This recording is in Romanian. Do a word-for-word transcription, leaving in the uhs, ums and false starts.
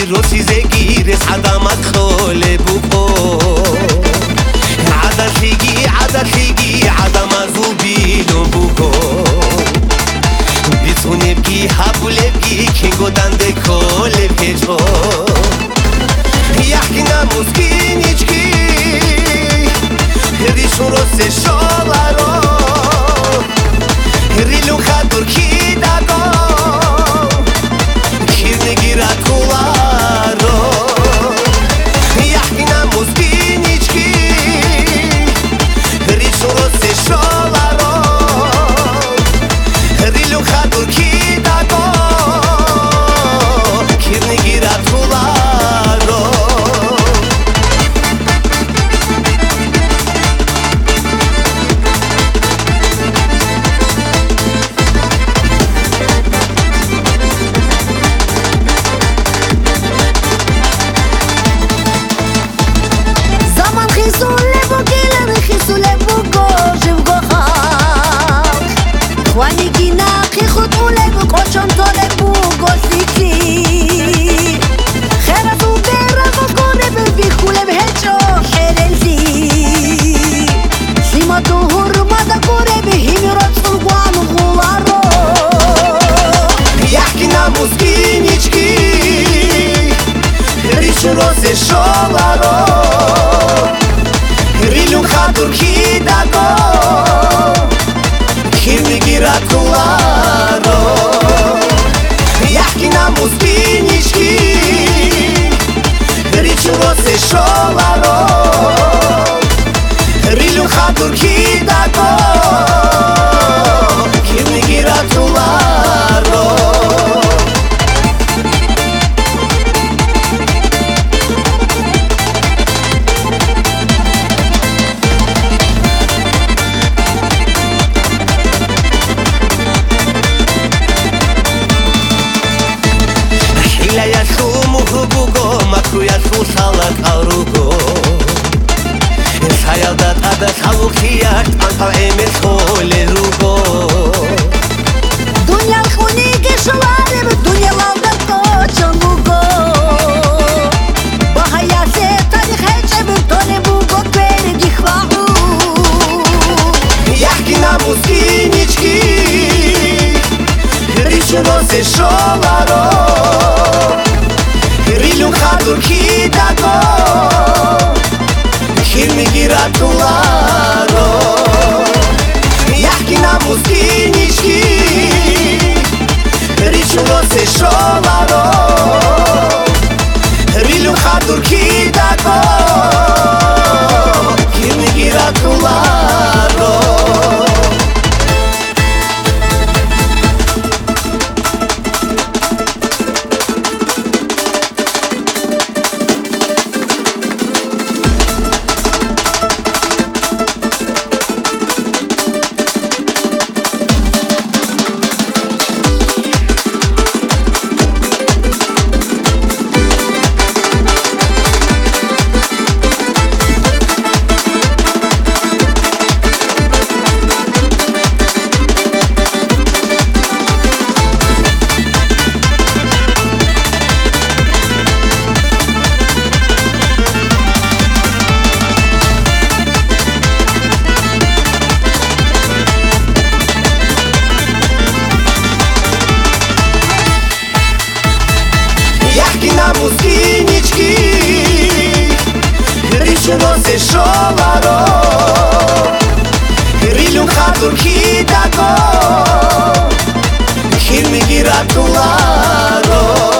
როსიზე გირეს ადამად ხოლებუკო ადათიგი ადათიგი ადამაზუბილობუკო ბიცუნებგი ჰაბულებგი ქინგოდანდე ხოლებეჯო იახკინა მუსკინიჩკი რიშუროსე შოლარო რილუ ხადურ ქიდაგო Gratularo Iachina muskinichki Rishuro se sholaro Rilu khadur kidago Kirni gratularo Rose sholaro Rilu khadur kidago Kirni gratularo Yahkina muskinichki Richu rose sholaro Rilu khadur kidago Kirni gratularo Salak arugo Sayaldat ada salukiyat Antal emir khole rugo Dunya khunige shalarim Dunya laldat koçan bugo Bahayase tarih hecem Tone bugo pergi khvahu Yahkina muskinichki Rishuno se sholaro Rilu khadur kidago Kirni gratularo Yahkina muskinichki Rishuno se sholaro Rilu khadur kidago Kirni gratularo Muskinichki Rishuno se sholaro Rilu khadur kidago Kirni gratularo